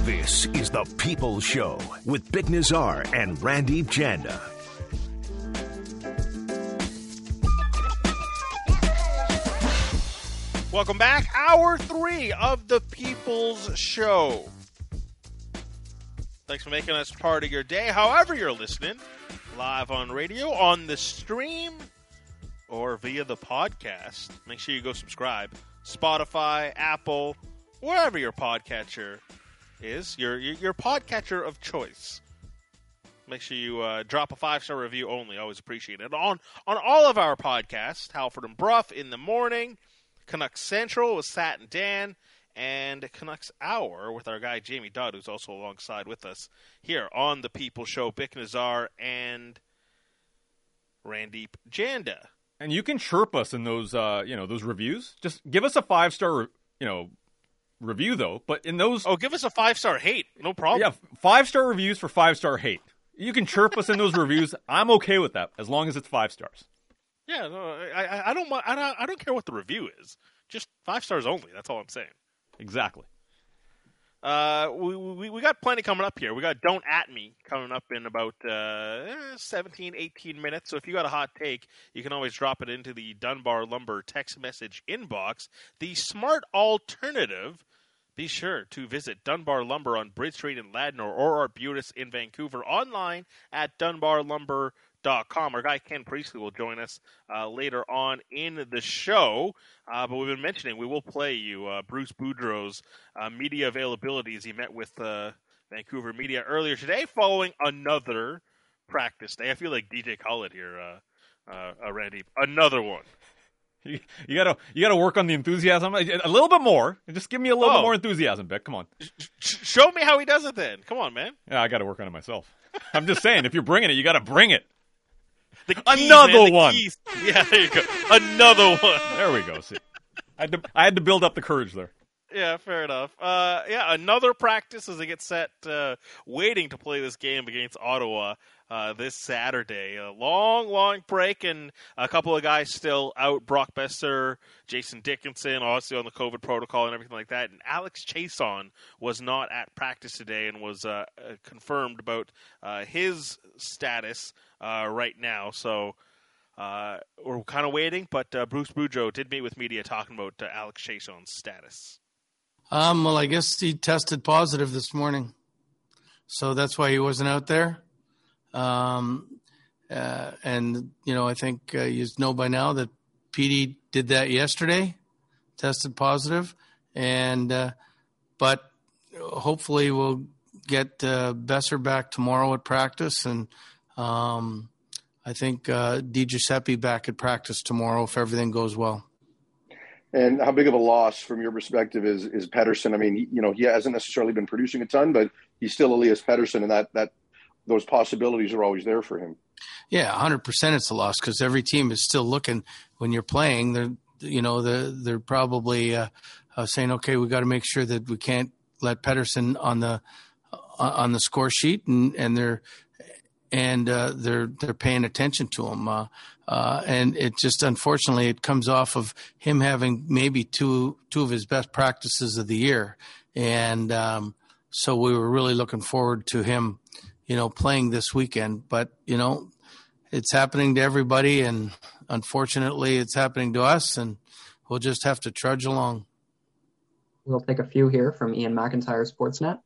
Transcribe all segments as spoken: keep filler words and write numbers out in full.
This is The People's Show with Bik Nazar and Randeep Janda. Welcome back. Hour three of The People's Show. Thanks for making us part of your day. However you're listening, live on radio, on the stream, or via the podcast. Make sure you go subscribe. Spotify, Apple, wherever your podcatcher is, your your, your podcatcher of choice. Make sure you uh, drop a five-star review only. Always appreciate it. On, on all of our podcasts, Halford and Bruff in the morning, Canucks Central with Sat and Dan, and Canucks Hour with our guy Jamie Dodd, who's also alongside with us here on The People Show, Bik Nazar and Randeep Janda. And you can chirp us in those, uh, you know, those reviews. Just give us a five-star, you know, review, though. But in those... Oh, give us a five-star hate. No problem. Yeah, five-star reviews for five-star hate. You can chirp us in those reviews. I'm okay with that, as long as it's five stars. Yeah, no, I, I don't, I don't, I don't care what the review is. Just five stars only. That's all I'm saying. Exactly. Uh, we, we we got plenty coming up here. We got Don't At Me coming up in about uh, seventeen, eighteen minutes. So if you got a hot take, you can always drop it into the Dunbar Lumber text message inbox. The smart alternative, be sure to visit Dunbar Lumber on Bridge Street in Ladner or Arbutus in Vancouver online at dunbar lumber dot com. Our guy Ken Priestley will join us uh, later on in the show. Uh, but we've been mentioning, we will play you uh, Bruce Boudreau's uh, media availability as he met with uh, Vancouver media earlier today following another practice day. I feel like D J Khaled here, uh, uh, uh, Randy. Another one. You, you gotta you gotta work on the enthusiasm a little bit more. Just give me a little oh. bit more enthusiasm, Bik. Come on. Sh- show me how he does it then. Come on, man. Yeah, I gotta work on it myself. I'm just saying, if you're bringing it, you gotta bring it. The keys, Another man, the one. Keys. Yeah, there you go. Another one. There we go. See, I had to, I had to build up the courage there. Yeah, fair enough. Uh, yeah, another practice as they get set, uh, waiting to play this game against Ottawa uh, this Saturday. A long, long break, and a couple of guys still out. Brock Besser, Jason Dickinson, obviously on the COVID protocol and everything like that. And Alex Chason was not at practice today and was uh, confirmed about uh, his status uh, right now. So uh, we're kind of waiting, but uh, Bruce Boudreau did meet with media talking about uh, Alex Chason's status. Um, well, I guess he tested positive this morning, so that's why he wasn't out there. Um, uh, and, you know, I think uh, you know by now that Petey did that yesterday, tested positive, and uh, but hopefully we'll get uh, Besser back tomorrow at practice, and um, I think uh, Di Giuseppe back at practice tomorrow if everything goes well. And how big of a loss from your perspective is is Pettersson? I mean, he, you know, he hasn't necessarily been producing a ton, but he's still Elias Pettersson, and that that those possibilities are always there for him. Yeah, one hundred percent it's a loss because every team is still looking when you're playing. They're, you know, they're, they're probably uh, uh, saying, okay, we got to make sure that we can't let Pettersson on the uh, on the score sheet, and and they're and uh, they're they're paying attention to him. Uh, uh, and it just unfortunately it comes off of him having maybe two two of his best practices of the year, and um, so we were really looking forward to him, you know, playing this weekend. But you know, it's happening to everybody, and unfortunately, it's happening to us, and we'll just have to trudge along. We'll take a few here from Ian McIntyre, Sportsnet.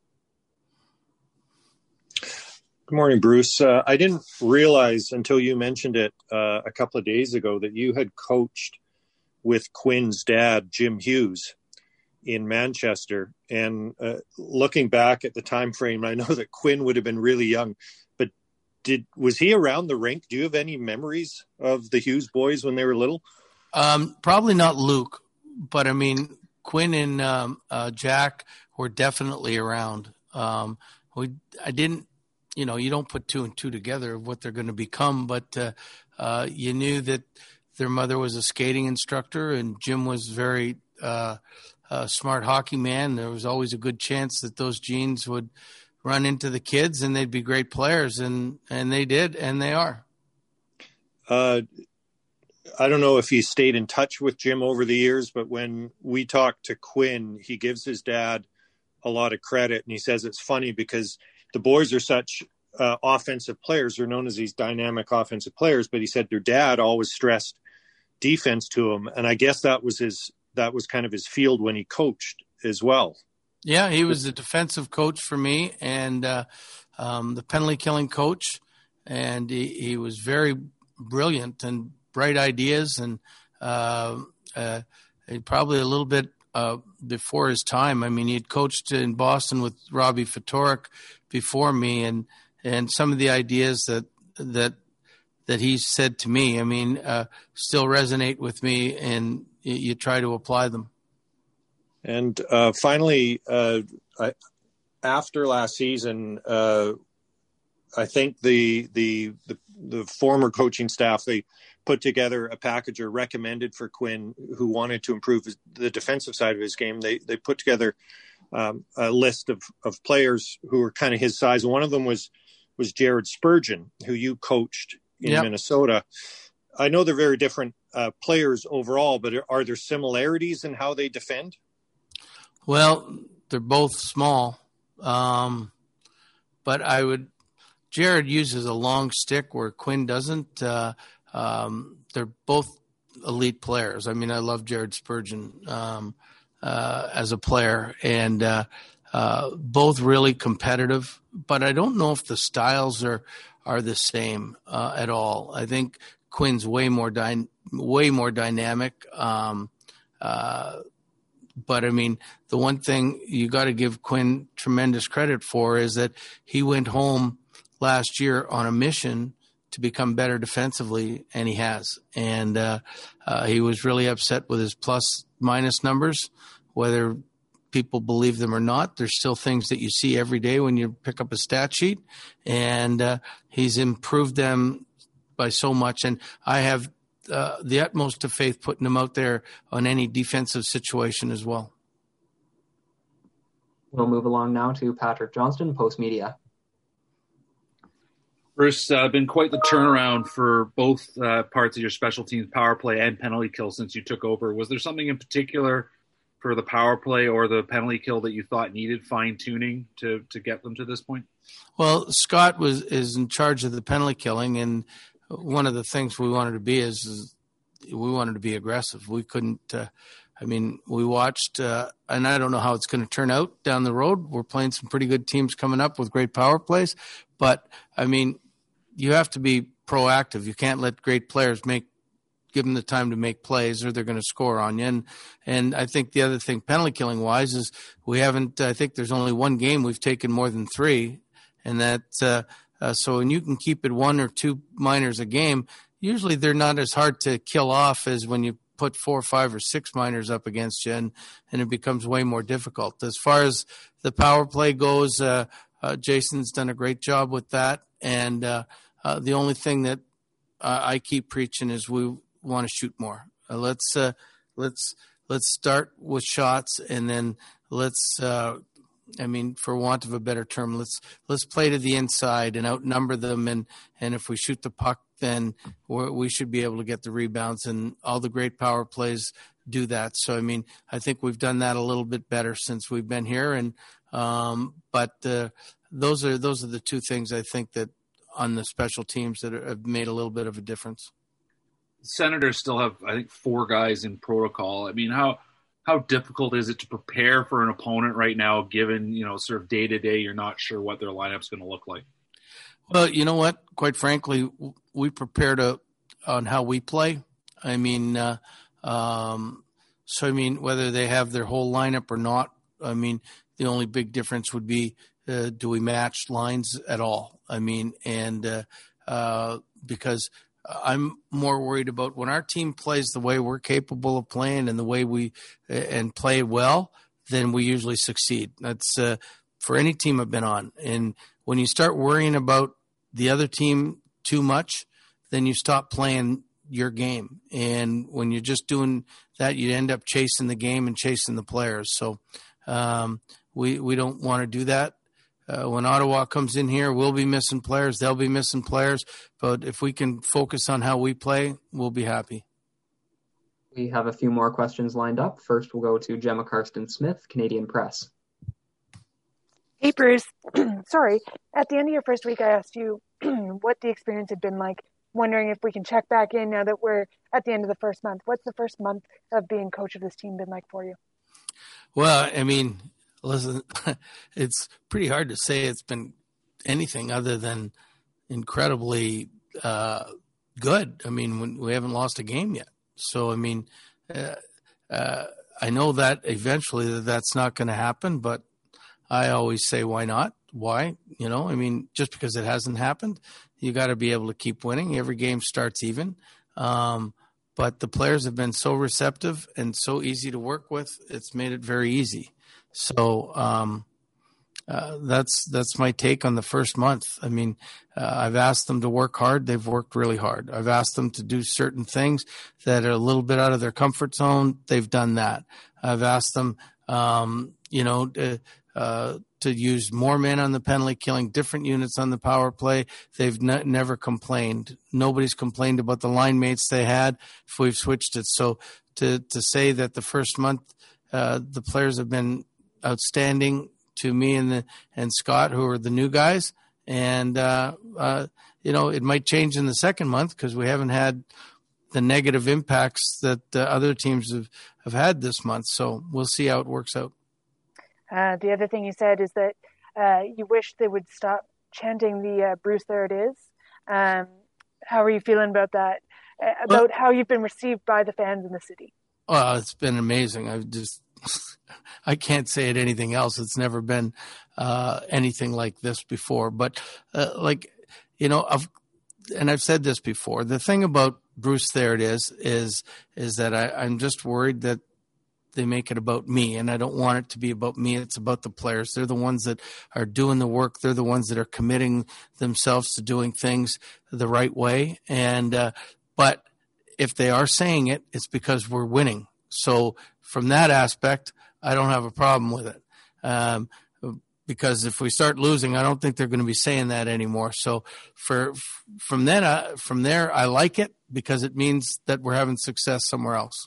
Good morning, Bruce. Uh, I didn't realize until you mentioned it uh, a couple of days ago that you had coached with Quinn's dad, Jim Hughes, in Manchester. And uh, looking back at the time frame, I know that Quinn would have been really young, but did was he around the rink? Do you have any memories of the Hughes boys when they were little? Um, probably not Luke, but I mean, Quinn and um, uh, Jack were definitely around. Um, we, I didn't, you know, you don't put two and two together of what they're going to become, but uh, uh, you knew that their mother was a skating instructor and Jim was very uh, a smart hockey man. There was always a good chance that those genes would run into the kids and they'd be great players, and, and they did, and they are. Uh, I don't know if he stayed in touch with Jim over the years, but when we talked to Quinn, he gives his dad a lot of credit. And he says it's funny because the boys are such uh, offensive players. They're known as these dynamic offensive players. But he said their dad always stressed defense to him. And I guess that was his, that was kind of his field when he coached as well. Yeah, he was the defensive coach for me and uh, um, the penalty killing coach. And he, he was very brilliant and bright ideas, and uh, uh, probably a little bit uh, before his time. I mean, he had coached in Boston with Robbie Ftorek before me, and and some of the ideas that that that he said to me, I mean, uh, still resonate with me, and you, you try to apply them. And uh, finally, uh, I, after last season, uh, I think the, the the the former coaching staff, they put together a package or recommended for Quinn, who wanted to improve his, the defensive side of his game. They they put together um, a list of, of players who were kind of his size. One of them was was Jared Spurgeon, who you coached in yep. Minnesota. I know they're very different uh, players overall, but are, are there similarities in how they defend? Well, they're both small, um, but I would. Jared uses a long stick where Quinn doesn't. Uh, um, they're both elite players. I mean, I love Jared Spurgeon um, uh, as a player, and uh, uh, both really competitive. But I don't know if the styles are are the same uh, at all. I think Quinn's way more dy- way more dynamic. Um, uh, but I mean, the one thing you got to give Quinn tremendous credit for is that he went home last year on a mission to become better defensively, and he has. And uh, uh, he was really upset with his plus minus numbers, whether people believe them or not. There's still things that you see every day when you pick up a stat sheet, and uh, he's improved them by so much. And I have uh, the utmost of faith putting him out there on any defensive situation as well. We'll move along now to Patrick Johnston, Post Media. Bruce, uh, been quite the turnaround for both uh, parts of your special teams, power play and penalty kill, since you took over. Was there something in particular for the power play or the penalty kill that you thought needed fine-tuning to, to get them to this point? Well, Scott was is in charge of the penalty killing, and one of the things we wanted to be is, is we wanted to be aggressive. We couldn't uh, – I mean, we watched uh, – and I don't know how it's going to turn out down the road. We're playing some pretty good teams coming up with great power plays. But, I mean – you have to be proactive. You can't let great players make give them the time to make plays, or they're going to score on you. And and I think the other thing, penalty killing wise, is we haven't. I think there's only one game we've taken more than three, and that uh, uh, so when you can keep it one or two minors a game, usually they're not as hard to kill off as when you put four, five, or six minors up against you, and and it becomes way more difficult. As far as the power play goes, uh, uh, Jason's done a great job with that. And uh, uh, the only thing that uh, I keep preaching is we want to shoot more. Uh, let's uh, let's let's start with shots, and then let's. Uh, I mean, for want of a better term, let's let's play to the inside and outnumber them. And, and if we shoot the puck, then we're, we should be able to get the rebounds. And all the great power plays do that. So I mean, I think we've done that a little bit better since we've been here. And um, but. Uh, Those are those are the two things I think that on the special teams that are, have made a little bit of a difference. Senators still have, I think, four guys in protocol. I mean, how how difficult is it to prepare for an opponent right now, given, you know, sort of day to day, you're not sure what their lineup's going to look like? Well, you know what? Quite frankly, we prepare to on how we play. I mean, uh, um, so I mean, whether they have their whole lineup or not, I mean, the only big difference would be. Uh, do we match lines at all? I mean, and uh, uh, because I'm more worried about when our team plays the way we're capable of playing and the way we uh, and play well, then we usually succeed. That's uh, for any team I've been on. And when you start worrying about the other team too much, then you stop playing your game. And when you're just doing that, you end up chasing the game and chasing the players. So um, we we don't want to do that. Uh, when Ottawa comes in here, we'll be missing players. They'll be missing players. But if we can focus on how we play, we'll be happy. We have a few more questions lined up. First, we'll go to Gemma Karsten-Smith, Canadian Press. Hey, Bruce. Sorry. At the end of your first week, I asked you what the experience had been like, wondering if we can check back in now that we're at the end of the first month. What's the first month of being coach of this team been like for you? Well, I mean, listen, it's pretty hard to say it's been anything other than incredibly uh, good. I mean, when, we haven't lost a game yet. So, I mean, uh, uh, I know that eventually that that's not going to happen, but I always say, why not? Why? You know, I mean, just because it hasn't happened, you got to be able to keep winning. Every game starts even. Um, but the players have been so receptive and so easy to work with. It's made it very easy. So um, uh, that's that's my take on the first month. I mean, uh, I've asked them to work hard. They've worked really hard. I've asked them to do certain things that are a little bit out of their comfort zone. They've done that. I've asked them, um, you know, to, uh, to use more men on the penalty, killing different units on the power play. They've ne- never complained. Nobody's complained about the line mates they had if we've switched it. So to, to say that the first month uh, the players have been outstanding to me and the, and Scott, who are the new guys. And, uh, uh, you know, it might change in the second month because we haven't had the negative impacts that uh, other teams have, have had this month. So we'll see how it works out. Uh, the other thing you said is that uh, you wish they would stop chanting the uh, Bruce, there it is. Um, how are you feeling about that? Uh, about well, how you've been received by the fans in the city? Well, it's been amazing. I've just, I can't say it anything else. It's never been uh, anything like this before. But uh, like, you know, I've, and I've said this before, the thing about Bruce, there it is, is, is that I, I'm just worried that they make it about me, and I don't want it to be about me. It's about the players. They're the ones that are doing the work. They're the ones that are committing themselves to doing things the right way. And, uh, but if they are saying it, it's because we're winning. So from that aspect, I don't have a problem with it. Um, because if we start losing, I don't think they're going to be saying that anymore. So for, from then, uh, from there, I like it because it means that we're having success somewhere else.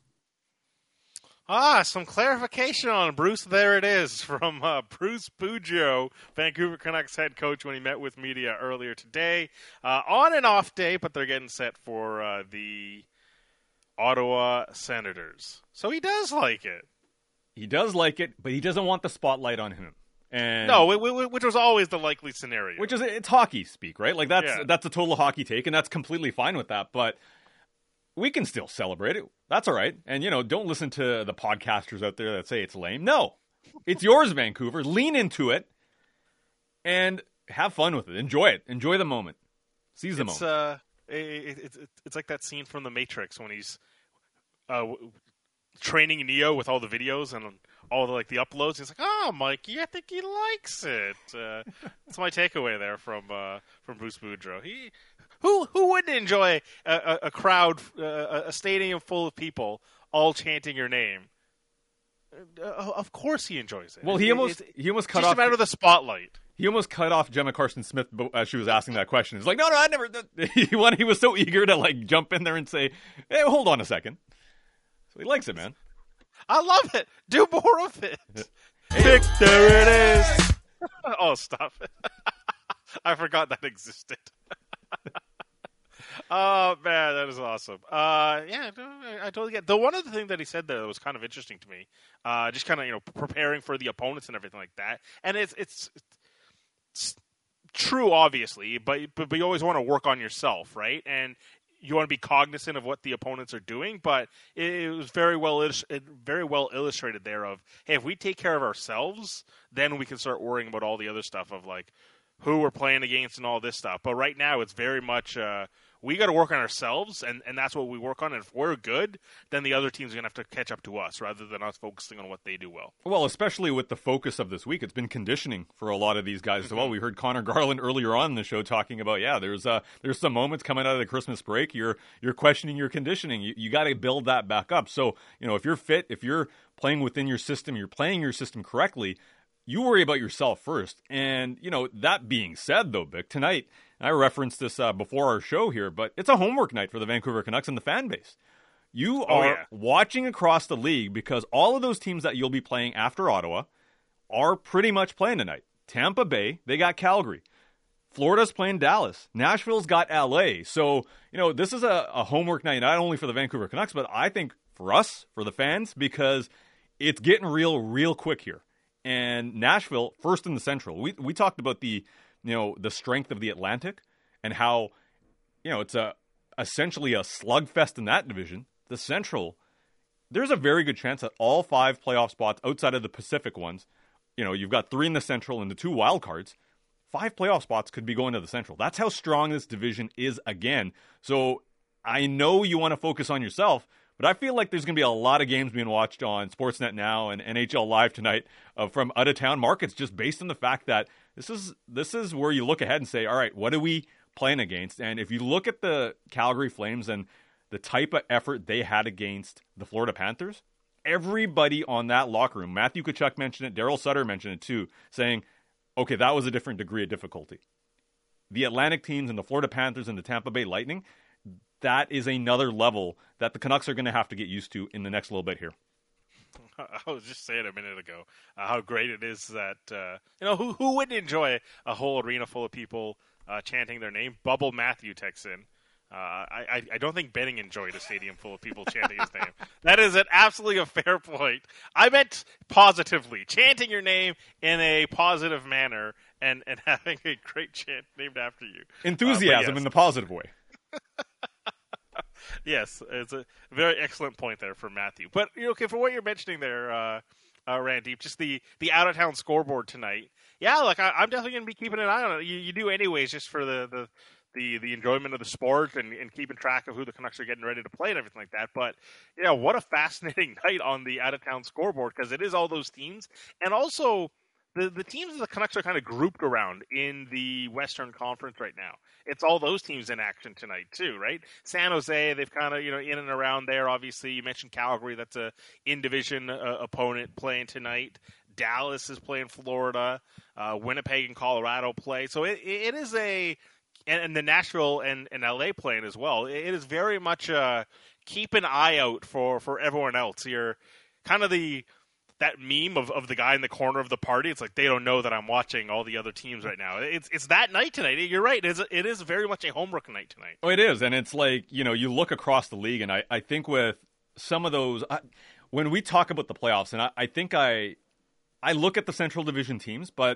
Ah, some clarification on Bruce. There it is from uh, Bruce Boudreau, Vancouver Canucks head coach, when he met with media earlier today. Uh, on and off day, but they're getting set for uh, the Ottawa Senators. So he does like it. He does like it, but he doesn't want the spotlight on him. And no, which was always the likely scenario. Which is, it's hockey speak, right? Like that's yeah. that's a total hockey take, and that's completely fine with that. But we can still celebrate it. That's all right. And, you know, don't listen to the podcasters out there that say it's lame. No, it's yours, Vancouver. Lean into it and have fun with it. Enjoy it. Enjoy the moment. Seize the it's, moment. Uh, it, it, it, it's like that scene from The Matrix when he's uh, training Neo with all the videos and all the, like, the uploads. He's like, oh, Mikey, I think he likes it. Uh, that's my takeaway there from uh, from Bruce Boudreau. He... Who who wouldn't enjoy a, a, a crowd, uh, a stadium full of people all chanting your name? Uh, of course he enjoys it. Well, he almost it's, he almost cut just off. Just a matter of the spotlight. He almost cut off Gemma Carson-Smith as she was asking that question. He's like, no, no, I never. He wanted, he was so eager to like jump in there and say, hey, hold on a second. So he likes it, man. I love it. Do more of it. Vic, there it is. Oh, stop it. I forgot that existed. Oh, man, that is awesome. Uh, yeah, I, I totally get it. The one other thing that he said there that was kind of interesting to me, uh, just kind of, you know, preparing for the opponents and everything like that. And it's it's, it's true, obviously, but, but but you always want to work on yourself, right? And you want to be cognizant of what the opponents are doing, but it, it was very well it very well illustrated there of, hey, if we take care of ourselves, then we can start worrying about all the other stuff of, like, who we're playing against and all this stuff. But right now, it's very much uh, we got to work on ourselves, and, and that's what we work on. And if we're good, then the other teams are going to have to catch up to us rather than us focusing on what they do well. Well, especially with the focus of this week, it's been conditioning for a lot of these guys as well. We heard Connor Garland earlier on in the show talking about, yeah, there's uh, there's some moments coming out of the Christmas break, you're you're questioning your conditioning. You, you got to build that back up. So, you know, if you're fit, if you're playing within your system, you're playing your system correctly, you worry about yourself first. And, you know, that being said, though, Vic, tonight, and I referenced this uh, before our show here, but it's a homework night for the Vancouver Canucks and the fan base. You oh, are yeah. watching across the league because all of those teams that you'll be playing after Ottawa are pretty much playing tonight. Tampa Bay, they got Calgary. Florida's playing Dallas. Nashville's got L A. So, you know, this is a, a homework night, not only for the Vancouver Canucks, but I think for us, for the fans, because it's getting real, real quick here. And Nashville, first in the Central. We we talked about the, you know, the strength of the Atlantic and how, you know, it's a essentially a slugfest in that division. The Central, there's a very good chance that all five playoff spots outside of the Pacific ones, you know, you've got three in the Central and the two wild cards, five playoff spots could be going to the Central. That's how strong this division is again. So I know you want to focus on yourself, but I feel like there's going to be a lot of games being watched on Sportsnet Now and N H L Live tonight uh, from out-of-town markets, just based on the fact that this is this is where you look ahead and say, all right, what are we playing against? And if you look at the Calgary Flames and the type of effort they had against the Florida Panthers, everybody on that locker room, Matthew Tkachuk mentioned it, Daryl Sutter mentioned it too, saying, okay, that was a different degree of difficulty. The Atlantic teams and the Florida Panthers and the Tampa Bay Lightning, that is another level that the Canucks are going to have to get used to in the next little bit here. I was just saying a minute ago uh, how great it is that, uh, you know, who who wouldn't enjoy a whole arena full of people uh, chanting their name? Bubble Matthew texts in. Uh, I, I don't think Benning enjoyed a stadium full of people chanting his name. That is an absolutely a fair point. I meant positively, chanting your name in a positive manner and, and having a great chant named after you. Enthusiasm uh, yes. in the positive way. Yes, it's a very excellent point there from Matthew. But okay, for what you're mentioning there, uh, uh, Randy, just the, the out-of-town scoreboard tonight. Yeah, like I, I'm definitely going to be keeping an eye on it. You, you do anyways, just for the, the the the enjoyment of the sport and, and keeping track of who the Canucks are getting ready to play and everything like that. But, yeah, what a fascinating night on the out-of-town scoreboard, because it is all those teams. And also, the, the teams that the Canucks are kind of grouped around in the Western Conference right now. It's all those teams in action tonight, too, right? San Jose, they've kind of, you know, in and around there, obviously. You mentioned Calgary, that's a in-division uh, opponent playing tonight. Dallas is playing Florida. Uh, Winnipeg and Colorado play. So it, it is a... And, and the Nashville and, and L A playing as well. It is very much uh, keep an eye out for, for everyone else. You're kind of the that meme of, of the guy in the corner of the party. It's like they don't know that I'm watching all the other teams right now. It's it's that night tonight. You're right. It is, it is very much a homework night tonight. Oh, it is. And it's like, you know, you look across the league, and I, I think with some of those, I, when we talk about the playoffs, and I, I think I I look at the Central Division teams, but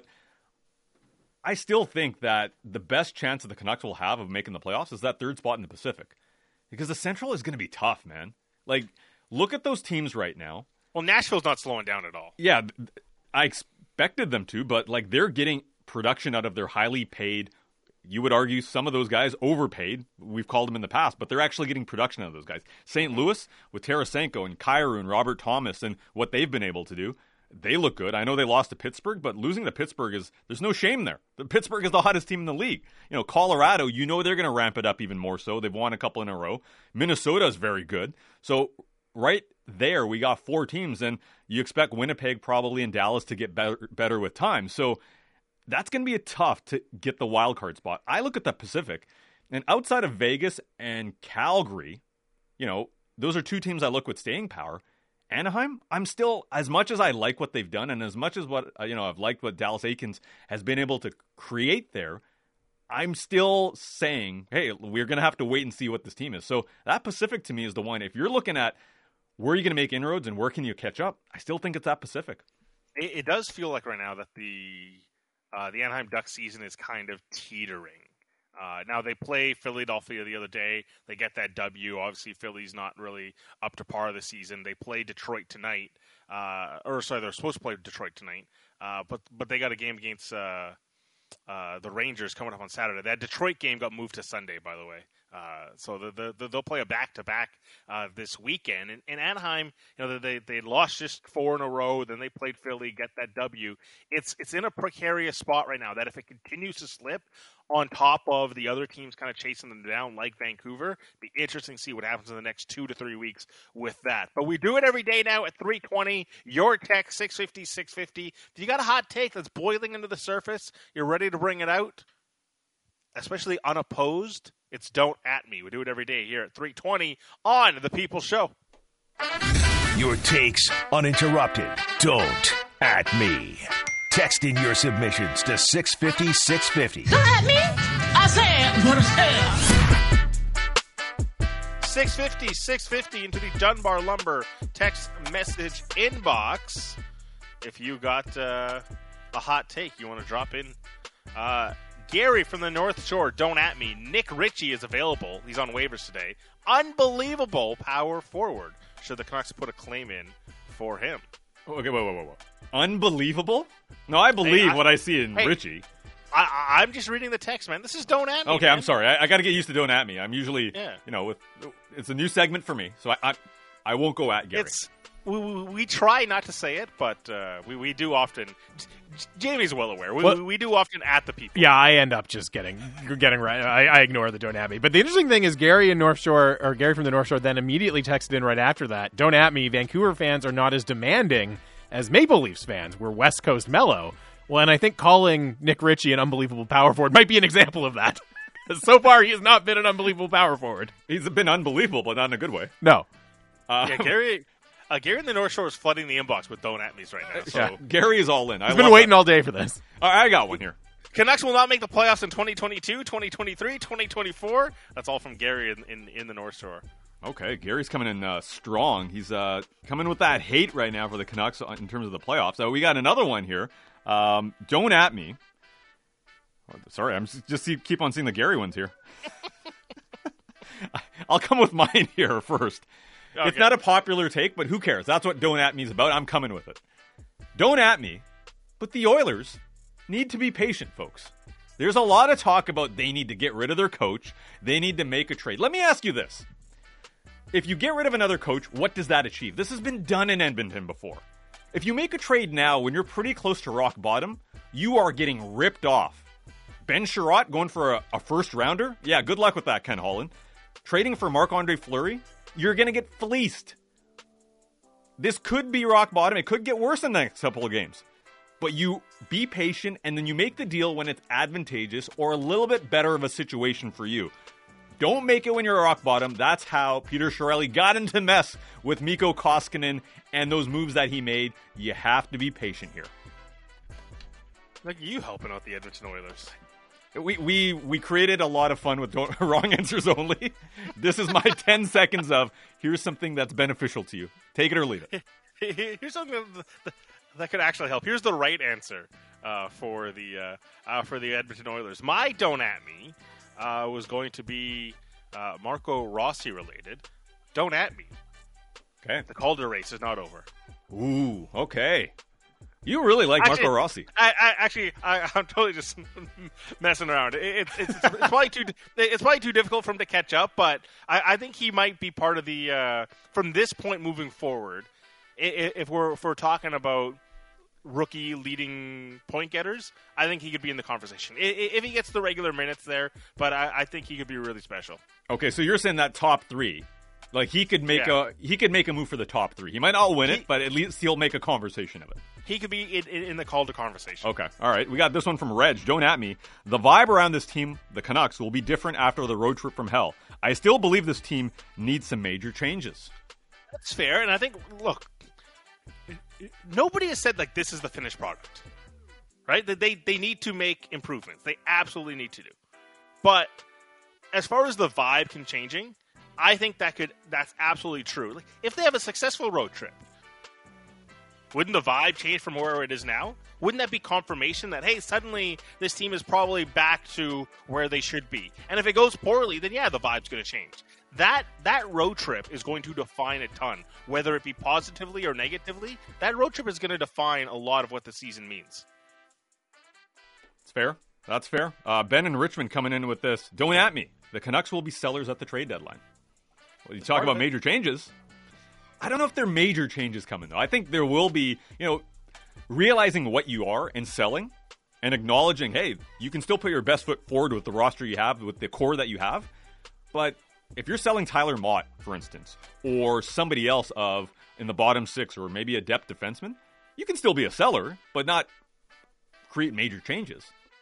I still think that the best chance that the Canucks will have of making the playoffs is that third spot in the Pacific. Because the Central is going to be tough, man. Like, look at those teams right now. Well, Nashville's not slowing down at all. Yeah, I expected them to, but, like, they're getting production out of their highly paid, you would argue some of those guys overpaid. We've called them in the past, but they're actually getting production out of those guys. Saint Louis, with Tarasenko and Kyrou and Robert Thomas and what they've been able to do, they look good. I know they lost to Pittsburgh, but losing to Pittsburgh is, there's no shame there. The Pittsburgh is the hottest team in the league. You know, Colorado, you know they're going to ramp it up even more so. They've won a couple in a row. Minnesota is very good. So right there, we got four teams, and you expect Winnipeg probably and Dallas to get better, better with time. So that's going to be a tough to get the wild card spot. I look at the Pacific, and outside of Vegas and Calgary, you know, those are two teams I look with staying power. Anaheim, I'm still, as much as I like what they've done and as much as what, you know, I've liked what Dallas Eakins has been able to create there, I'm still saying, hey, we're going to have to wait and see what this team is. So that Pacific to me is the one. If you're looking at where are you going to make inroads and where can you catch up, I still think it's that Pacific. It, it does feel like right now that the uh, the Anaheim Ducks season is kind of teetering. Uh, now, they play Philadelphia the other day. They get that W. Obviously, Philly's not really up to par this season. They play Detroit tonight. Uh, or, sorry, they're supposed to play Detroit tonight. Uh, but but they got a game against uh, uh, the Rangers coming up on Saturday. That Detroit game got moved to Sunday, by the way. Uh, so the, the, they'll play a back-to-back uh, this weekend. And, and Anaheim, you know, they they lost just four in a row. Then they played Philly, get that W. It's it's in a precarious spot right now that if it continues to slip on top of the other teams kind of chasing them down like Vancouver, it'd be interesting to see what happens in the next two to three weeks with that. But we do it every day now at three twenty. Your text, six fifty, six fifty. If you got a hot take that's boiling into the surface, you're ready to bring it out, especially unopposed, it's Don't At Me. We do it every day here at three twenty on The People Show. Your takes uninterrupted. Don't At Me. Text in your submissions to six fifty, six fifty. Come at me. I said what I said. six fifty, six fifty into the Dunbar Lumber text message inbox. If you got uh, a hot take you want to drop in. Uh, Gary from the North Shore, don't at me. Nick Ritchie is available. He's on waivers today. Unbelievable power forward. Should the Canucks put a claim in for him? Okay, whoa, whoa, whoa, whoa. Unbelievable? No, I believe Hey, I- what I see in hey, Ritchie. I, I, I'm just reading the text, man. This is don't at me. Okay, man. I'm sorry. I, I got to get used to don't at me. I'm usually, Yeah. you know, with it's a new segment for me, so I I, I won't go at Gary. It's we, we, we try not to say it, but uh, we we do often. J- Jamie's well aware. We, Well- we, we do often at the people. Yeah, I end up just getting getting right. I, I ignore the don't at me. But the interesting thing is Gary in North Shore, or Gary from the North Shore, then immediately texted in right after that. Don't at me. Vancouver fans are not as demanding as Maple Leafs fans. We're West Coast mellow. Well, and I think calling Nick Ritchie an unbelievable power forward might be an example of that. So far, he has not been an unbelievable power forward. He's been unbelievable, but not in a good way. No. Uh, Yeah, Gary. Uh, Gary in the North Shore is flooding the inbox with don't at me's right now. So yeah, Gary is all in. I He's been love waiting that. all day for this. All right, I got one here. Canucks will not make the playoffs in twenty twenty-two, twenty twenty-three, twenty twenty-four. That's all from Gary in, in, in the North Shore. Okay, Gary's coming in uh, strong. He's uh, coming with that hate right now for the Canucks in terms of the playoffs. So we got another one here. Um, don't at me. Oh, sorry, I'm just, just see, keep on seeing the Gary ones here. I'll come with mine here first. Okay. It's not a popular take, but who cares? That's what don't at me is about. I'm coming with it. Don't at me, but the Oilers need to be patient, folks. There's a lot of talk about they need to get rid of their coach. They need to make a trade. Let me ask you this. If you get rid of another coach, what does that achieve? This has been done in Edmonton before. If you make a trade now when you're pretty close to rock bottom, you are getting ripped off. Ben Sherratt going for a, a first rounder? Yeah, good luck with that, Ken Holland. Trading for Marc-Andre Fleury? You're going to get fleeced. This could be rock bottom. It could get worse in the next couple of games. But you be patient, and then you make the deal when it's advantageous or a little bit better of a situation for you. Don't make it when you're rock bottom. That's how Peter Chiarelli got into mess with Mikko Koskinen and those moves that he made. You have to be patient here. Like you helping out the Edmonton Oilers. We we we created a lot of fun with don't, wrong answers only. This is my ten seconds of here's something that's beneficial to you. Take it or leave it. Here's something that, that could actually help. Here's the right answer uh, for the uh, uh, for the Edmonton Oilers. My don't at me uh, was going to be uh, Marco Rossi related. Don't at me. Okay. The Calder race is not over. Ooh, okay. You really like Actually, Marco Rossi. I, I actually, I, I'm totally just messing around. It, it's, it's, it's probably too, it's probably too difficult for him to catch up. But I, I think he might be part of the uh, from this point moving forward. If we're if we're talking about rookie leading point getters, I think he could be in the conversation if he gets the regular minutes there. But I, I think he could be really special. Okay, so you're saying that top three, like he could make Yeah. a he could make a move for the top three. He might not win He- it, but at least he'll make a conversation of it. He could be in, in, in the call to conversation. Okay, all right. We got this one from Reg. Don't at me. The vibe around this team, the Canucks, will be different after the road trip from hell. I still believe this team needs some major changes. That's fair, and I think look, nobody has said like this is the finished product, right? That they they need to make improvements. They absolutely need to do. But as far as the vibe can changing, I think that could that's absolutely true. Like if they have a successful road trip, wouldn't the vibe change from where it is now? Wouldn't that be confirmation that, hey, suddenly this team is probably back to where they should be? And if it goes poorly, then yeah, the vibe's going to change. That that road trip is going to define a ton, whether it be positively or negatively. That road trip is going to define a lot of what the season means. It's fair. That's fair. Uh, Ben and Richmond coming in with this. Don't at me. The Canucks will be sellers at the trade deadline. Well, you talk about major changes. I don't know if there are major changes coming, though. I think there will be, you know, realizing what you are and selling and acknowledging, hey, you can still put your best foot forward with the roster you have, with the core that you have. But if you're selling Tyler Mott, for instance, or somebody else of in the bottom six or maybe a depth defenseman, you can still be a seller, but not create major changes.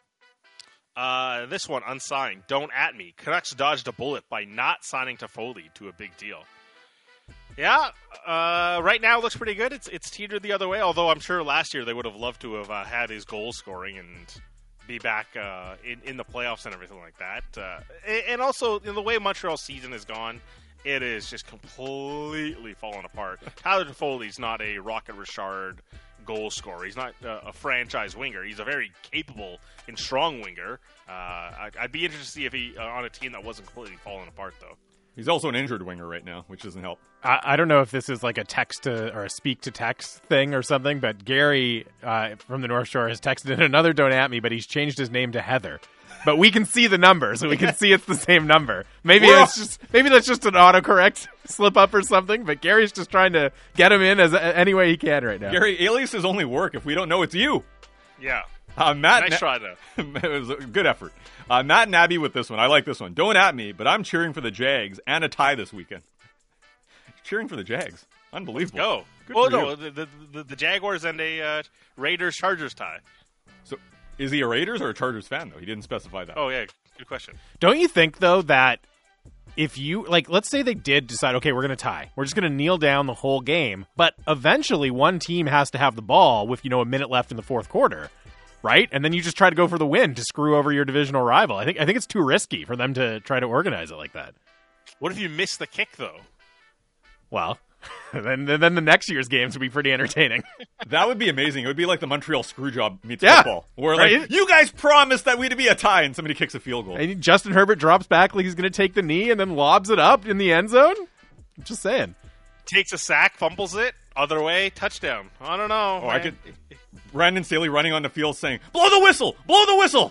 Uh, this one, unsigned. Don't at me. Canucks dodged a bullet by not signing Toffoli to a big deal. Yeah, uh, right now it looks pretty good. It's it's teetered the other way, although I'm sure last year they would have loved to have uh, had his goal scoring and be back uh, in, in the playoffs and everything like that. Uh, and also, in the way Montreal's season has gone, it is just completely fallen apart. Tyler Toffoli's not a Rocket Richard goal scorer. He's not uh, a franchise winger. He's a very capable and strong winger. Uh, I'd, I'd be interested to see if he uh, on a team that wasn't completely falling apart, though. He's also an injured winger right now, which doesn't help. I, I don't know if this is like a text to or a speak to text thing or something, but Gary uh, from the North Shore has texted in another "Don't at me," but he's changed his name to Heather. But we can see the number, so we can see it's the same number. Maybe We're it's just maybe that's just an autocorrect slip up or something. But Gary's just trying to get him in as any way he can right now. Gary, aliases only work if we don't know it's you. Yeah. Uh, Matt nice Na- try, though. It was a good effort. Uh, Matt and Abby with this one. I like this one. Don't at me, but I'm cheering for the Jags and a tie this weekend. Cheering for the Jags. Unbelievable. Go. Good Well, for no, you. the, the, the, the Jaguars and a uh, Raiders-Chargers tie. So, is he a Raiders or a Chargers fan, though? He didn't specify that. Oh, yeah. Good question. Don't you think, though, that if you, like, let's say they did decide, okay, we're going to tie. We're just going to kneel down the whole game. But eventually one team has to have the ball with, you know, a minute left in the fourth quarter, right? And then you just try to go for the win to screw over your divisional rival. I think I think it's too risky for them to try to organize it like that. What if you miss the kick, though? Well, then then the next year's games would be pretty entertaining. That would be amazing. It would be like the Montreal Screwjob meets Yeah, football. Where, like, right? you guys promised that we'd be a tie, and somebody kicks a field goal. And Justin Herbert drops back like he's going to take the knee and then lobs it up in the end zone. I'm just saying. Takes a sack, fumbles it, other way, touchdown. I don't know. Oh, I could... Brandon Staley running on the field saying, blow the whistle! Blow the whistle!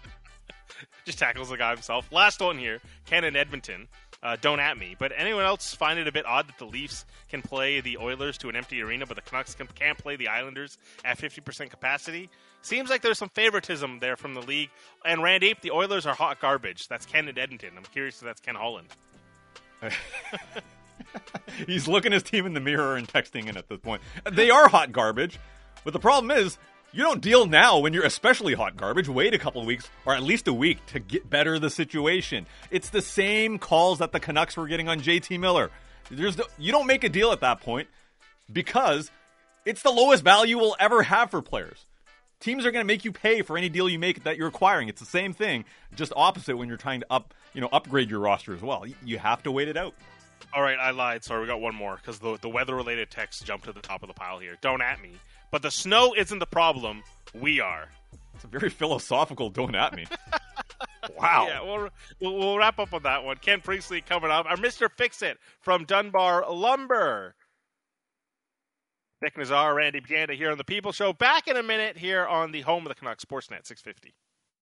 Just tackles the guy himself. Last one here, Ken in Edmonton. Uh, don't at me. But anyone else find it a bit odd that the Leafs can play the Oilers to an empty arena, but the Canucks can, can't play the Islanders at fifty percent capacity? Seems like there's some favoritism there from the league. And Randy, the Oilers are hot garbage. That's Ken in Edmonton. I'm curious if that's Ken Holland. He's looking his team in the mirror and texting in at this point. They are hot garbage, but the problem is, you don't deal now when you're especially hot garbage. Wait a couple of weeks, or at least a week, to get better the situation. It's the same calls that the Canucks were getting on J T Miller. There's no, you don't make a deal at that point because it's the lowest value we'll ever have for players. Teams are going to make you pay for any deal you make that you're acquiring. It's the same thing, just opposite when you're trying to up, you know, upgrade your roster as well. You have to wait it out. All right, I lied. Sorry, we got one more because the, the weather-related text jumped to the top of the pile here. Don't at me. But the snow isn't the problem. We are. It's a very philosophical don't at me. Wow. Yeah, we'll, we'll, we'll wrap up on that one. Ken Priestley coming up. Our Mister Fix-It from Dunbar Lumber. Nick Nazar, Randy Pianda here on The People Show. Back in a minute here on the home of the Canucks, Sportsnet six fifty.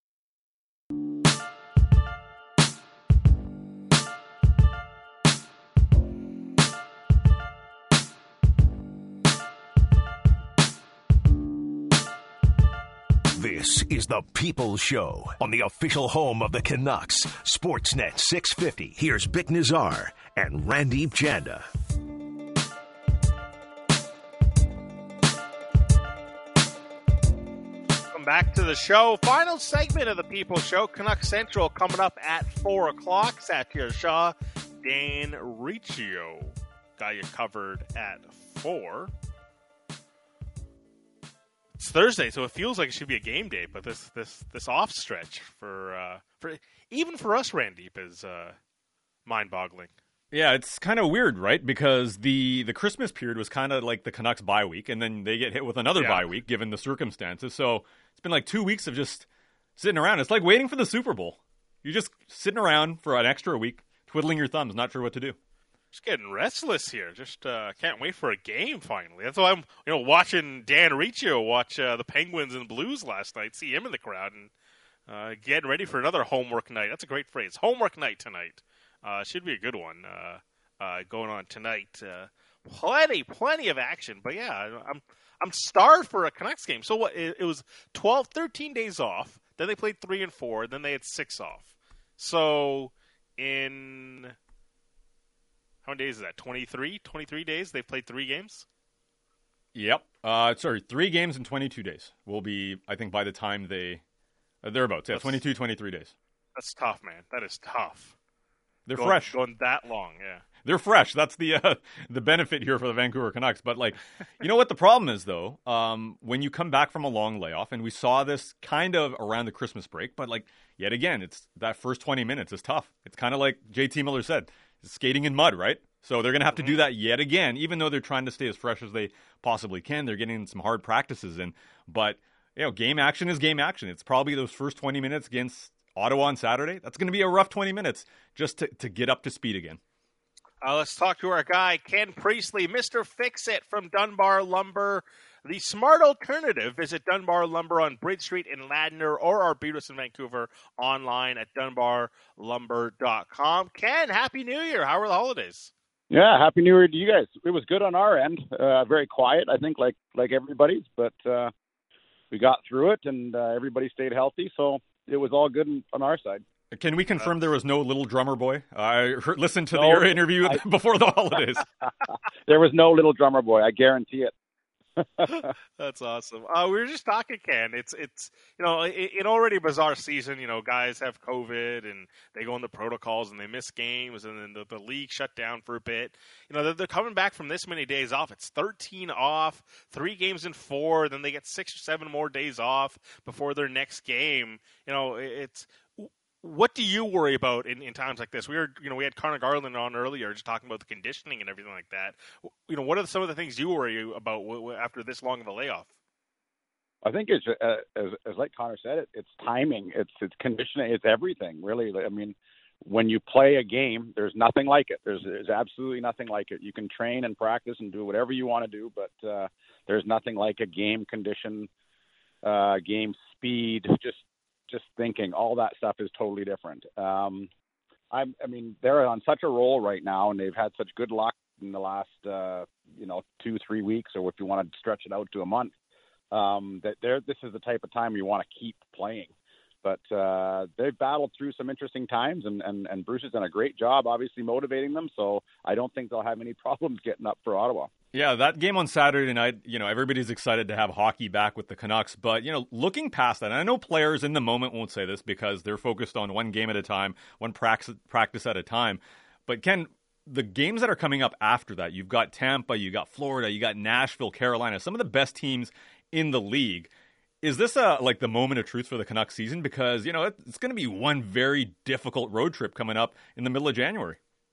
This is The People Show on the official home of the Canucks, Sportsnet six fifty. Here's Bick Nazar and Randeep Janda. Welcome back to the show. Final segment of The People Show. Canucks Central coming up at four o'clock. Satyar Shah, Dan Riccio. Got you covered at four. It's Thursday, so it feels like it should be a game day, but this this this off stretch for uh, for even for us, Randeep, is uh, mind-boggling. Yeah, it's kind of weird, right? Because the, the Christmas period was kind of like the Canucks bye week, and then they get hit with another Yeah. bye week, given the circumstances. So it's been like two weeks of just sitting around. It's like waiting for the Super Bowl. You're just sitting around for an extra week, twiddling your thumbs, not sure what to do. Just getting restless here. Just uh, can't wait for a game finally. That's why I'm, you know, watching Dan Riccio watch uh, the Penguins and Blues last night. See him in the crowd and uh, getting ready for another homework night. That's a great phrase. Homework night tonight. Uh, should be a good one uh, uh, going on tonight. Uh, plenty, plenty of action. But yeah, I'm I'm starved for a Canucks game. So what? It, it was twelve, thirteen days off. Then they played three and four. Then they had six off. So in how many days is that? twenty-three? twenty-three days? They've played three games? Yep. Uh, sorry, three games in twenty-two days will be, I think, by the time they... Uh, thereabouts, yeah, That's- twenty-two, twenty-three days. That's tough, man. That is tough. They're going, fresh. Going that long, yeah. they're fresh. That's the uh, the benefit here for the Vancouver Canucks. But like, you know what the problem is though? Um, when you come back from a long layoff, and we saw this kind of around the Christmas break, but like yet again, it's that first twenty minutes is tough. It's kind of like J T Miller said, skating in mud, right? So they're going to have to do that yet again, even though they're trying to stay as fresh as they possibly can. They're getting some hard practices in, but you know, game action is game action. It's probably those first twenty minutes against Ottawa on Saturday. That's going to be a rough twenty minutes just to, to get up to speed again. Uh, let's talk to our guy, Ken Priestley, Mister Fix-It from Dunbar Lumber, the smart alternative. Visit Dunbar Lumber on Bridge Street in Ladner or Arbutus in Vancouver online at dunbar lumber dot com. Ken, Happy New Year. How were the holidays? Yeah, Happy New Year to you guys. It was good on our end. Uh, very quiet, I think, like like everybody's, but uh, we got through it, and uh, everybody stayed healthy, so it was all good on our side. Can we confirm there was no little drummer boy? I heard, listened to no, the, your interview I, before the holidays. There was no little drummer boy, I guarantee it. That's awesome. Uh, we were just talking, Ken. It's it's you know it, it already a bizarre season. You know, guys have COVID and they go into protocols and they miss games, and then the, the league shut down for a bit. You know, they're, they're coming back from this many days off. It's thirteen off, three games in four. Then they get six or seven more days off before their next game. You know, it's. What do you worry about in, in times like this? We were, you know, we had Connor Garland on earlier, just talking about the conditioning and everything like that. You know, what are some of the things you worry about w- w- after this long of a layoff? I think it's uh, as, as like Connor said, it, it's timing, it's it's conditioning, it's everything, really. I mean, when you play a game, there's nothing like it. There's there's absolutely nothing like it. You can train and practice and do whatever you want to do, but uh, there's nothing like a game condition, uh, game speed, just. just thinking all that stuff is totally different. Um, I'm, I mean, they're on such a roll right now, and they've had such good luck in the last, uh, you know, two, three weeks, or if you want to stretch it out to a month, um, that they're, this is the type of time you want to keep playing. But uh, they've battled through some interesting times, and, and, and Bruce has done a great job, obviously, motivating them. So I don't think they'll have any problems getting up for Ottawa. Yeah, that game on Saturday night, you know, everybody's excited to have hockey back with the Canucks. But, you know, looking past that, and I know players in the moment won't say this because they're focused on one game at a time, one practice, practice at a time. But, Ken, the games that are coming up after that, you've got Tampa, you got Florida, you got Nashville, Carolina, some of the best teams in the league. Is this a, like the moment of truth for the Canucks season? Because, you know, it's going to be one very difficult road trip coming up in the middle of January.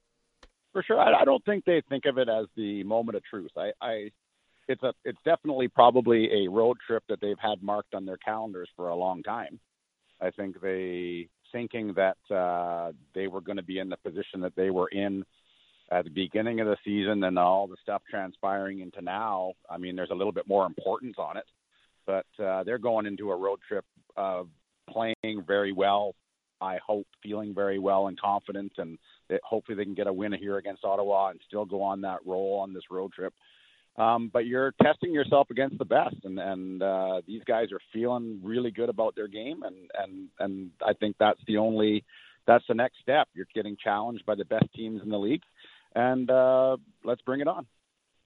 For sure. I, I don't think they think of it as the moment of truth. I, I, it's a, it's definitely probably a road trip that they've had marked on their calendars for a long time. I think they thinking that uh, they were going to be in the position that they were in at the beginning of the season, and all the stuff transpiring into now. I mean, there's a little bit more importance on it, but uh, they're going into a road trip uh, playing very well. I hope feeling very well and confident, and that hopefully they can get a win here against Ottawa and still go on that roll on this road trip. Um, but you're testing yourself against the best, and, and uh, these guys are feeling really good about their game, and, and, and I think that's the only that's the next step. You're getting challenged by the best teams in the league, and uh, let's bring it on.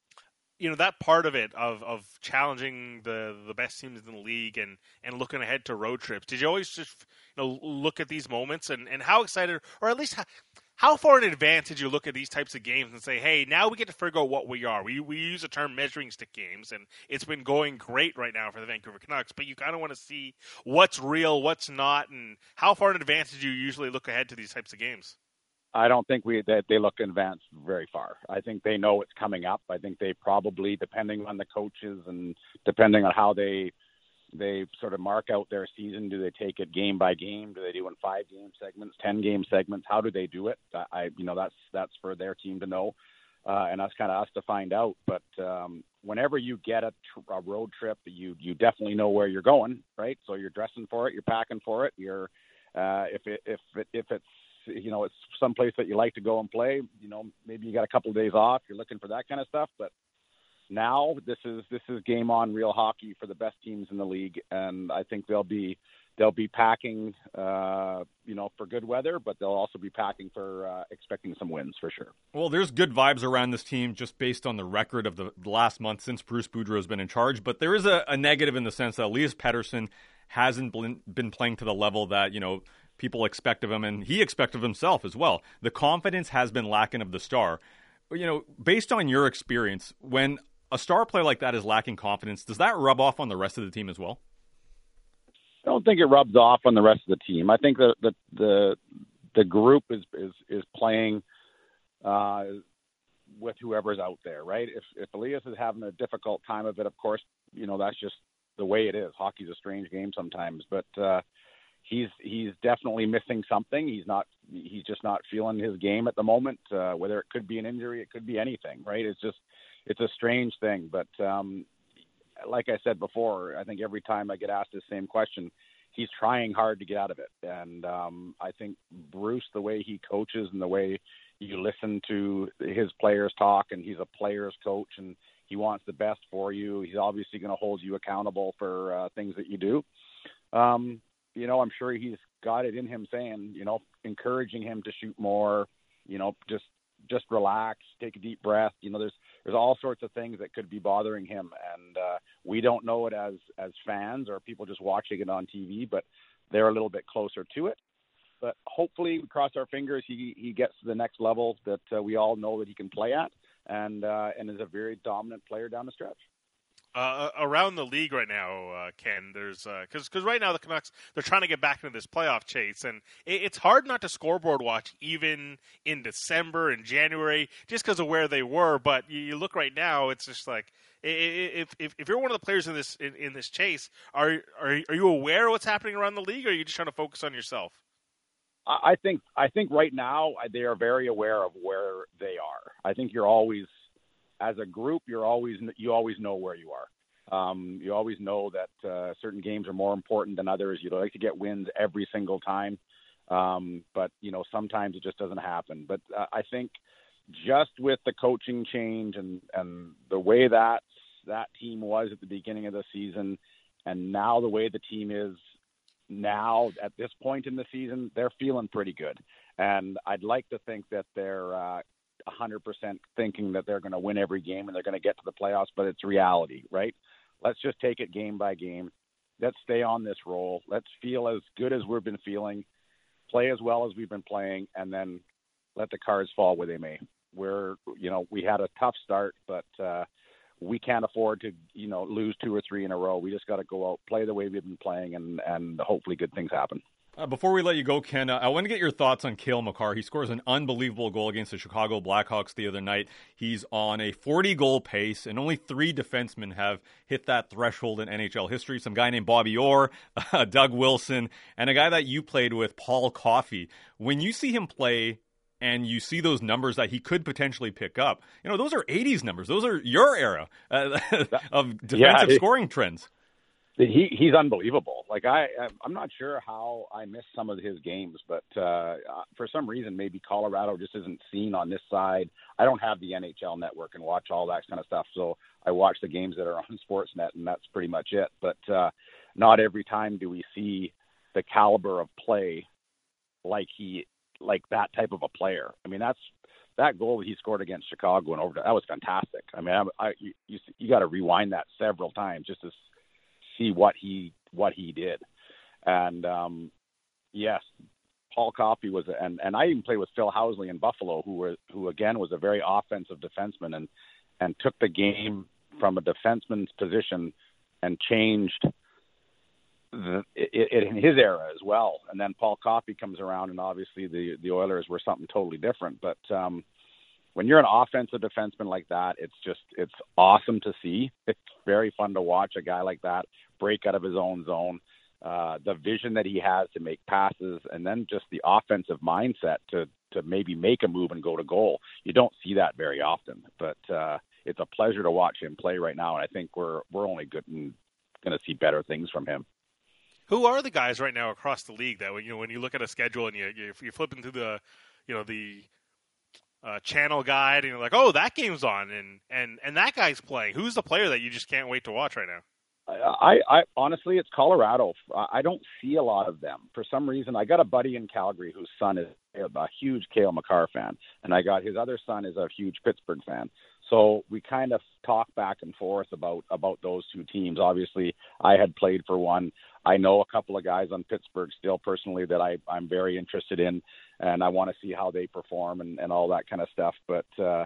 You know, that part of it, of, of challenging the, the best teams in the league and, and looking ahead to road trips, did you always just, you know, look at these moments and, and how excited, or at least how, how far in advance did you look at these types of games and say, hey, now we get to figure out what we are? We, we use the term measuring stick games, and it's been going great right now for the Vancouver Canucks, but you kind of want to see what's real, what's not, and how far in advance did you usually look ahead to these types of games? I don't think we that they look in advance very far. I think they know it's coming up. I think they probably, depending on the coaches and depending on how they they sort of mark out their season, do they take it game by game? Do they do in five game segments, ten game segments? How do they do it? I you know that's that's for their team to know, uh, and that's kind of us to find out. But um, whenever you get a, tr- a road trip, you you definitely know where you're going, right? So you're dressing for it, you're packing for it. You're uh, if it, if it, if it's you know, it's someplace that you like to go and play, you know, maybe you got a couple of days off, you're looking for that kind of stuff. But now this is, this is game on real hockey for the best teams in the league. And I think they'll be, they'll be packing, uh, you know, for good weather, but they'll also be packing for uh, expecting some wins for sure. Well, there's good vibes around this team just based on the record of the, the last month since Bruce Boudreau has been in charge. But there is a, a negative in the sense that Elias Pettersson hasn't been, been playing to the level that, you know, people expect of him, and he expects of himself as well. The confidence has been lacking of the star. You know, based on your experience, when a star player like that is lacking confidence, does that rub off on the rest of the team as well? I don't think it rubs off on the rest of the team. I think that the the the group is is is playing uh, with whoever's out there, right? If if Elias is having a difficult time of it, of course, you know, that's just the way it is. Hockey's a strange game sometimes, but uh, he's he's definitely missing something. He's not he's just not feeling his game at the moment. Uh, whether it could be an injury, it could be anything, right? It's just it's a strange thing. But um, like I said before, I think every time I get asked the same question, he's trying hard to get out of it. And um, I think Bruce, the way he coaches and the way you listen to his players talk, and he's a player's coach, and he wants the best for you. He's obviously going to hold you accountable for uh, things that you do. Um, you know, I'm sure he's got it in him saying, you know, encouraging him to shoot more, you know, just just relax, take a deep breath. You know, there's there's all sorts of things that could be bothering him. And uh, we don't know it as as fans or people just watching it on T V, but they're a little bit closer to it. But hopefully, we cross our fingers, he he gets to the next level that uh, we all know that he can play at, and uh, and is a very dominant player down the stretch. Uh, around the league right now, uh, Ken, there's because uh, because right now the Canucks, they're trying to get back into this playoff chase, and it, it's hard not to scoreboard watch even in December and January just because of where they were. But you, you look right now, it's just like if if, if you're one of the players in this in, in this chase, are are are you aware of what's happening around the league, or are you just trying to focus on yourself? I think I think right now they are very aware of where they are. I think you're always, as a group, you're always you always know where you are. Um, you always know that uh, certain games are more important than others. You'd like to get wins every single time, um, but you know sometimes it just doesn't happen. But uh, I think just with the coaching change and, and the way that that team was at the beginning of the season, and now the way the team is now at this point in the season, they're feeling pretty good. And I'd like to think that they're uh, one hundred percent thinking that they're going to win every game and they're going to get to the playoffs, but it's reality, right? Let's just take it game by game. Let's stay on this roll. Let's feel as good as we've been feeling, play as well as we've been playing, and then let the cards fall where they may. We're, you know, we had a tough start, but uh, we can't afford to, you know, lose two or three in a row. We just got to go out, play the way we've been playing, and, and hopefully good things happen. Uh, before we let you go, Ken, uh, I want to get your thoughts on Cale Makar. He scores an unbelievable goal against the Chicago Blackhawks the other night. He's on a forty-goal pace, and only three defensemen have hit that threshold in N H L history. Some guy named Bobby Orr, uh, Doug Wilson, and a guy that you played with, Paul Coffey. When you see him play and you see those numbers that he could potentially pick up, you know, those are eighties numbers. Those are your era uh, of defensive yeah, it, scoring trends. He he's unbelievable. Like I, I'm not sure how I missed some of his games, but uh, for some reason, maybe Colorado just isn't seen on this side. I don't have the N H L network and watch all that kind of stuff, so I watch the games that are on Sportsnet, and that's pretty much it. But uh, not every time do we see the caliber of play like he, like that type of a player. I mean, that's that goal that he scored against Chicago and over that was fantastic. I mean, I, I you you, you got to rewind that several times just to see what he what he did. And um yes, Paul Coffey was, and and I even played with Phil Housley in Buffalo, who were who again was a very offensive defenseman, and and took the game from a defenseman's position and changed the, it, it in his era as well. And then Paul Coffey comes around, and obviously the the Oilers were something totally different. But um when you're an offensive defenseman like that, it's just, it's awesome to see. It's very fun to watch a guy like that break out of his own zone, uh, the vision that he has to make passes, and then just the offensive mindset to, to maybe make a move and go to goal. You don't see that very often, but uh, it's a pleasure to watch him play right now. And I think we're, we're only good and going to see better things from him. Who are the guys right now across the league that when you know, when you look at a schedule and you, you, you flip into the, you know, the, Uh, channel guide, and you're like, oh, that game's on, and, and, and that guy's playing. Who's the player that you just can't wait to watch right now? I, I honestly, it's Colorado. I don't see a lot of them. For some reason, I got a buddy in Calgary whose son is a huge Cale Makar fan, and I got his other son is a huge Pittsburgh fan. So we kind of talk back and forth about, about those two teams. Obviously, I had played for one. I know a couple of guys on Pittsburgh still personally that I, I'm very interested in, and I want to see how they perform and, and all that kind of stuff. But uh,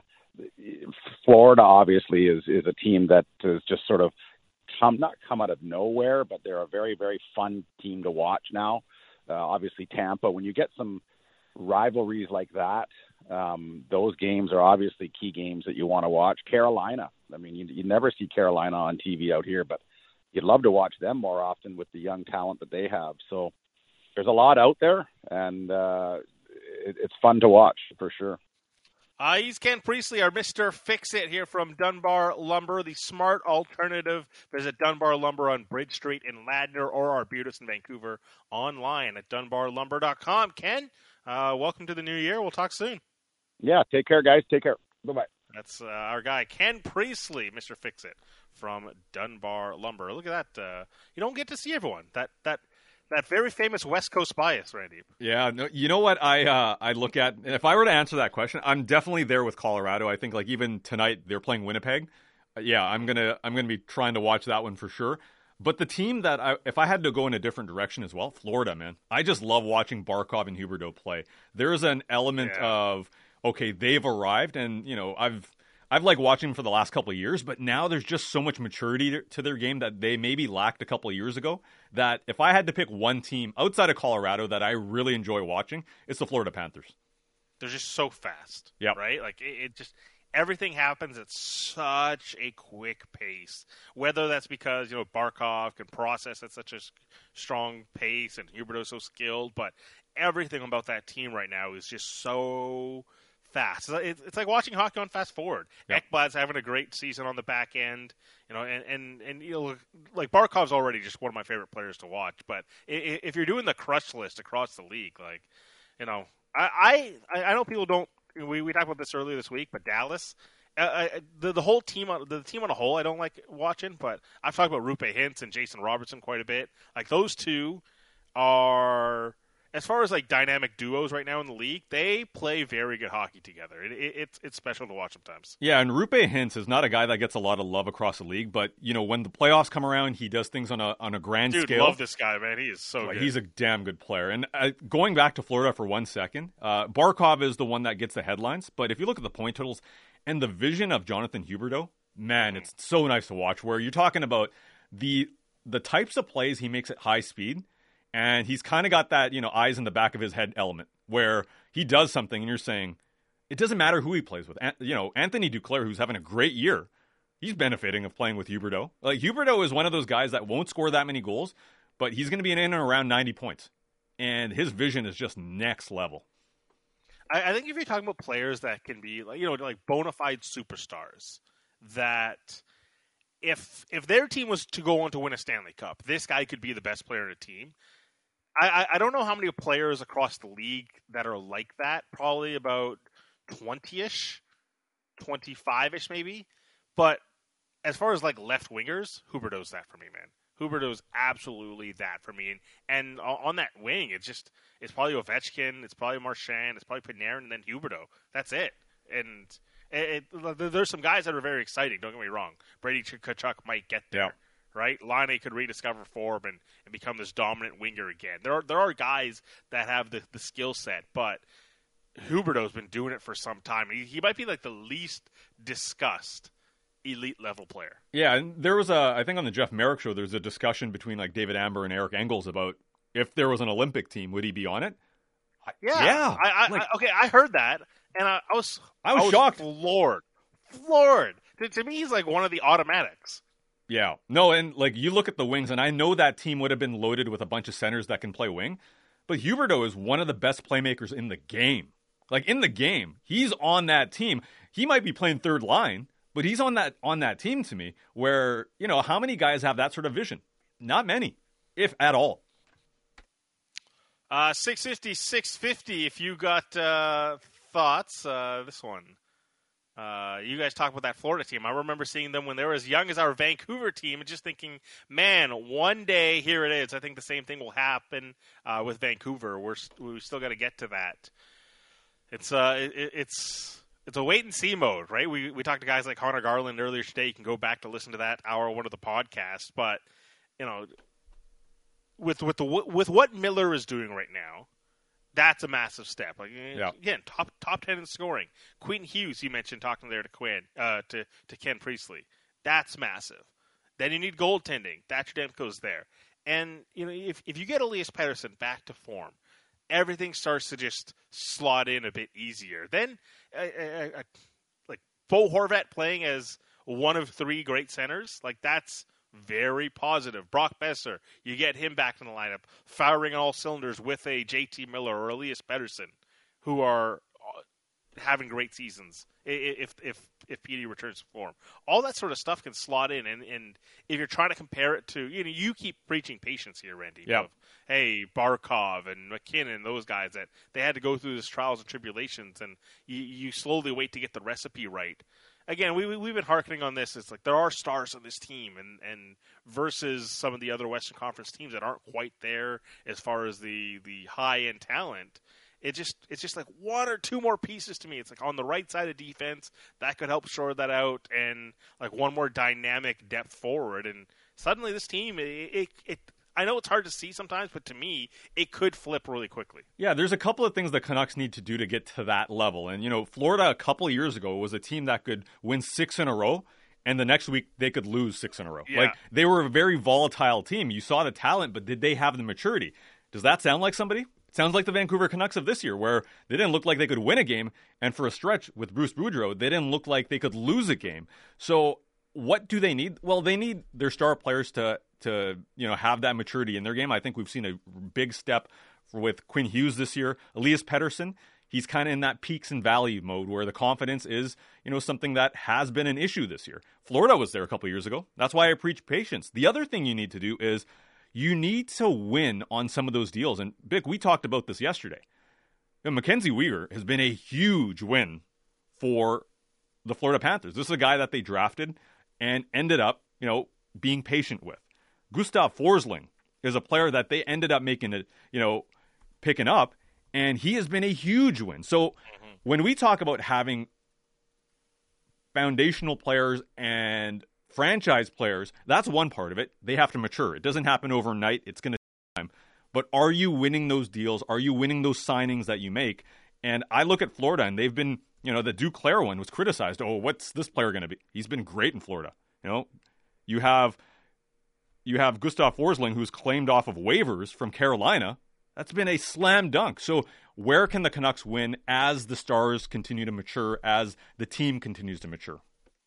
Florida obviously is, is a team that is just sort of come, not come out of nowhere, but they're a very, very fun team to watch now. Uh, obviously, Tampa, when you get some rivalries like that, um, those games are obviously key games that you want to watch. Carolina, I mean, you, you never see Carolina on T V out here, but you'd love to watch them more often with the young talent that they have. So there's a lot out there, and uh, it, it's fun to watch for sure. Uh, he's Ken Priestley, our Mister Fix-It here from Dunbar Lumber, the smart alternative. Visit Dunbar Lumber on Bridge Street in Ladner or Arbutus in Vancouver online at dunbar lumber dot com. Ken, uh, welcome to the new year. We'll talk soon. Yeah, take care, guys. Take care. Bye-bye. That's uh, our guy, Ken Priestley, Mister Fix-It from Dunbar Lumber. Look at that. Uh, you don't get to see everyone. That that that very famous West Coast bias, Randy. Yeah, no, you know what I uh, I look at, if I were to answer that question, I'm definitely there with Colorado. I think like even tonight they're playing Winnipeg. Uh, yeah, I'm gonna I'm gonna be trying to watch that one for sure. But the team that I, if I had to go in a different direction as well, Florida, man. I just love watching Barkov and Huberdeau play. There's an element yeah. of okay, they've arrived, and you know I've. I've liked watching them for the last couple of years, but now there's just so much maturity to their game that they maybe lacked a couple of years ago, that if I had to pick one team outside of Colorado that I really enjoy watching, it's the Florida Panthers. They're just so fast, yep. right? Like it, it just everything happens at such a quick pace. Whether that's because, you know, Barkov can process at such a strong pace and Huberdeau's so skilled, but everything about that team right now is just so fast. It's like watching hockey on fast forward. Yep. Ekblad's having a great season on the back end, you know, and, and, and you know, like Barkov's already just one of my favorite players to watch. But if you're doing the crush list across the league, like, you know, I I, I know people don't. We we talked about this earlier this week, but Dallas, uh, I, the the whole team, the team on a whole, I don't like watching. But I've talked about Rupe Hintz and Jason Robertson quite a bit. Like those two are. As far as like dynamic duos right now in the league, they play very good hockey together. It, it, it's it's special to watch sometimes. Yeah, and Rupe Hintz is not a guy that gets a lot of love across the league, but you know when the playoffs come around, he does things on a on a grand Dude, scale. Dude, love this guy, man. He is so like, good. He's a damn good player. And uh, going back to Florida for one second, uh, Barkov is the one that gets the headlines. But if you look at the point totals and the vision of Jonathan Huberdeau, man, mm-hmm. it's so nice to watch. Where you're talking about the the types of plays he makes at high speed. And he's kind of got that, you know, eyes in the back of his head element where he does something and you're saying, it doesn't matter who he plays with. You know, Anthony Duclair, who's having a great year, he's benefiting of playing with Huberdeau. Like, Huberdeau is one of those guys that won't score that many goals, but he's going to be in and around ninety points. And his vision is just next level. I, I think if you're talking about players that can be, like, you know, like bona fide superstars, that if if their team was to go on to win a Stanley Cup, this guy could be the best player on the team. I, I don't know how many players across the league that are like that. Probably about twenty-ish, twenty-five-ish maybe. But as far as like left wingers, Huberdeau's that for me, man. Huberdeau's absolutely that for me. And, and on that wing, it's just it's probably Ovechkin, it's probably Marchand, it's probably Panarin, and then Huberdeau. That's it. And it, it, there's some guys that are very exciting. Don't get me wrong. Brady Tkachuk might get there. Yeah. Right, Laine could rediscover form and, and become this dominant winger again. There are there are guys that have the, the skill set, but Huberdeau's been doing it for some time. He, he might be like the least discussed elite level player. Yeah, and there was a I think on the Jeff Merrick show, there's a discussion between like David Amber and Eric Engels about if there was an Olympic team, would he be on it? Yeah, yeah. I, I, like, I, okay, I heard that, and I, I was I was, I was shocked, floored, floored. To, to me, he's like one of the automatics. Yeah. No, and like you look at the wings, and I know that team would have been loaded with a bunch of centers that can play wing, but Huberdeau is one of the best playmakers in the game. Like in the game, he's on that team. He might be playing third line, but he's on that on that team to me where, you know, how many guys have that sort of vision? Not many, if at all. Uh, six fifty, six fifty if you got uh, thoughts. Uh, this one. Uh, you guys talk about that Florida team. I remember seeing them when they were as young as our Vancouver team and just thinking, man, one day here it is. I think the same thing will happen uh, with Vancouver. We're we still got to get to that. It's uh, it, it's it's a wait and see mode, right? We we talked to guys like Connor Garland earlier today. You can go back to listen to that hour one of the podcast. But you know, with with the with what Miller is doing right now, that's a massive step. Like yeah. again, top top ten in scoring. Quinn Hughes, you mentioned talking there to Quinn uh, to to Ken Priestley. That's massive. Then you need goaltending. Thatcher Demko's there, and you know if if you get Elias Pettersson back to form, everything starts to just slot in a bit easier. Then, uh, uh, uh, like Bo Horvat playing as one of three great centers, like that's very positive. Brock Besser, you get him back in the lineup, firing on all cylinders with a J T Miller or Elias Pettersson, who are having great seasons. If if if P D returns to form, all that sort of stuff can slot in, and, and if you're trying to compare it to, you know, you keep preaching patience here, Randy. Yeah. Of, hey, Barkov and McKinnon, those guys that they had to go through this trials and tribulations, and you, you slowly wait to get the recipe right. Again, we, we we've been harkening on this. It's like there are stars on this team, and, and versus some of the other Western Conference teams that aren't quite there as far as the, the high end talent. It just it's just like one or two more pieces to me. It's like on the right side of defense that could help shore that out, and like one more dynamic depth forward. And suddenly this team, it, it, it I know it's hard to see sometimes, but to me, it could flip really quickly. Yeah, there's a couple of things the Canucks need to do to get to that level. And you know, Florida a couple of years ago was a team that could win six in a row, and the next week they could lose six in a row. Yeah. Like they were a very volatile team. You saw the talent, but did they have the maturity? Does that sound like somebody? Sounds like the Vancouver Canucks of this year, where they didn't look like they could win a game, and for a stretch with Bruce Boudreau, they didn't look like they could lose a game. So what do they need? Well, they need their star players to to you know have that maturity in their game. I think we've seen a big step for, with Quinn Hughes this year. Elias Pettersson, he's kind of in that peaks and valley mode where the confidence is you know something that has been an issue this year. Florida was there a couple of years ago. That's why I preach patience. The other thing you need to do is you need to win on some of those deals. And, Bick, we talked about this yesterday. You know, Mackenzie Weegar has been a huge win for the Florida Panthers. This is a guy that they drafted and ended up, you know, being patient with. Gustav Forsling is a player that they ended up making it, you know, picking up, and he has been a huge win. So mm-hmm. when we talk about having foundational players and franchise players, that's one part of it. They have to mature. It doesn't happen overnight. It's going to take time. But are you winning those deals? Are you winning those signings that you make? And I look at Florida, and they've been, you know, the Duclair one was criticized. Oh, what's this player going to be? He's been great in Florida. You know, you have you have Gustav Forsling, who's claimed off of waivers from Carolina. That's been a slam dunk. So where can the Canucks win as the stars continue to mature, as the team continues to mature?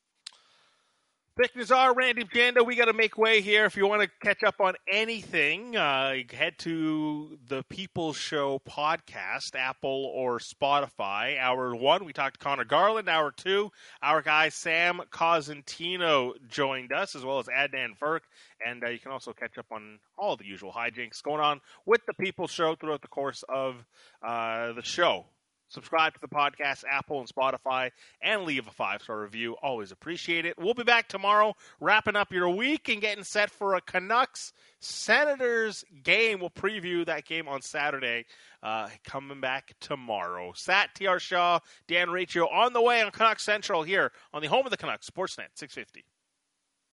Vic Nazar, Randy Janda, we got to make way here. If you want to catch up on anything, uh, head to the People's Show podcast, Apple or Spotify. Hour one, we talked to Connor Garland. Hour two, our guy Sam Cosentino joined us, as well as Adnan Verk. And uh, you can also catch up on all the usual hijinks going on with the People's Show throughout the course of uh, the show. Subscribe to the podcast, Apple and Spotify, and leave a five-star review. Always appreciate it. We'll be back tomorrow, wrapping up your week and getting set for a Canucks-Senators game. We'll preview that game on Saturday, uh, coming back tomorrow. Sat, T R. Shaw, Dan Rachio on the way on Canucks Central here on the home of the Canucks, Sportsnet six fifty.